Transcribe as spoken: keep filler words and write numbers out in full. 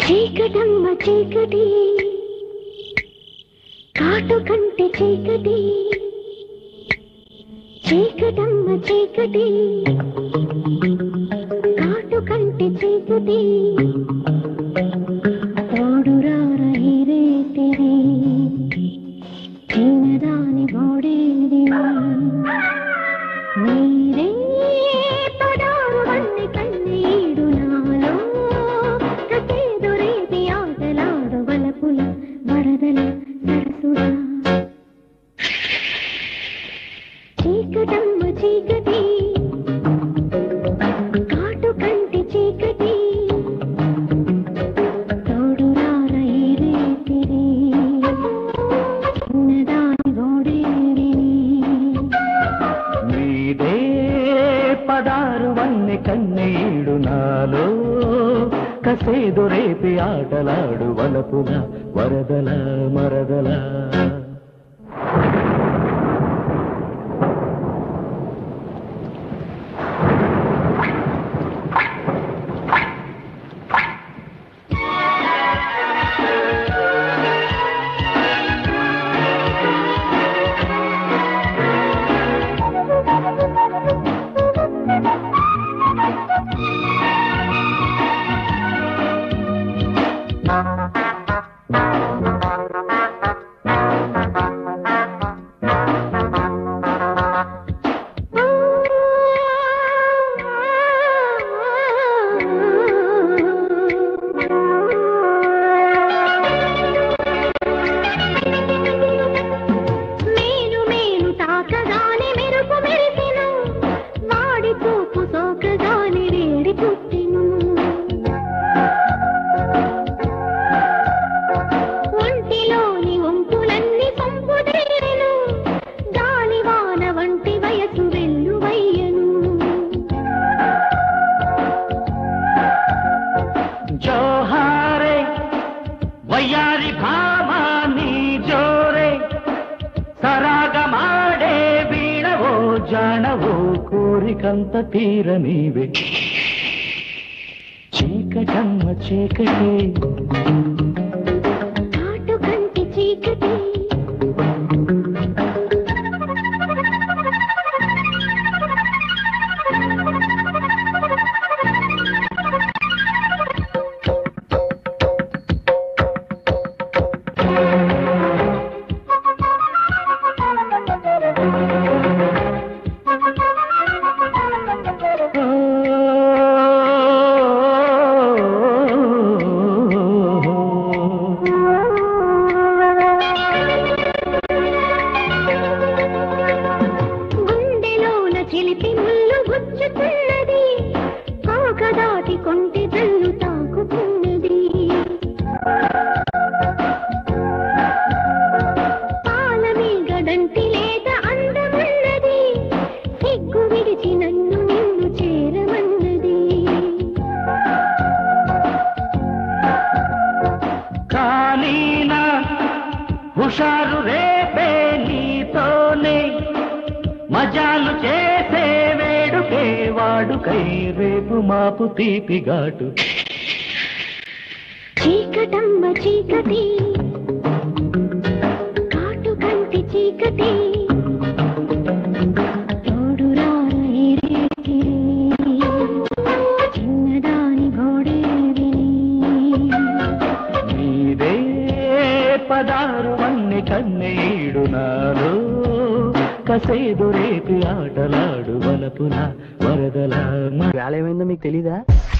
చీకటమ్మ చీకటి కాటు కంటి చీకటి చీకటమ్మ చీకటి కాటు కంటి చీకటి తోడురారా హీరే తెరి చిన్నదాని గోడేది నీరే పడారు వన్ని కన్నీడు నాలో కసేదురేది ఆటలాడు వలపుల వరదల సరసుడా చీకటమ్మ చీకటి కాటు కంటి చీకటి తోడురారా హీరే తెరి చిన్నదాని గోడేది నీదే పదారు వన్నె కన్నీడు నాలో కసేదు రేపి ఆటలాడు వలపుల వరదల మరదల జోహారే వయ్యారి భామాని జోరే సరాగమాడే వీణవో జానవో కోరికంత తీర నీవే చీకటమ్మ చీకటి కాటు కంటి చీకటి చిలిపి ముళ్ళు గుచ్చుతున్నది కోక దాటి కొంటి జల్లు తాకుతున్నది పాల మీగడంటి లేత అందమున్నది సిగ్గు విడిచి నన్ను నిన్ను చేరమన్నది కానీనా హుషారు రేపే నీతోనే మజాలు చేసే వేడుకే వాడుకై రేపు మాపు తీపి ఘాటు చీకటమ్మ చీకటి కాటు కంటి చీకటి తోడురారా హీరే తెరి చిన్నదాని గోడేది నీదే పదారు వన్నె కన్నీడు నాలో కసేదు రేపి ఆటలాడు వలపుల వరదల వేళ ఏమైందో మీకు తెలీదా?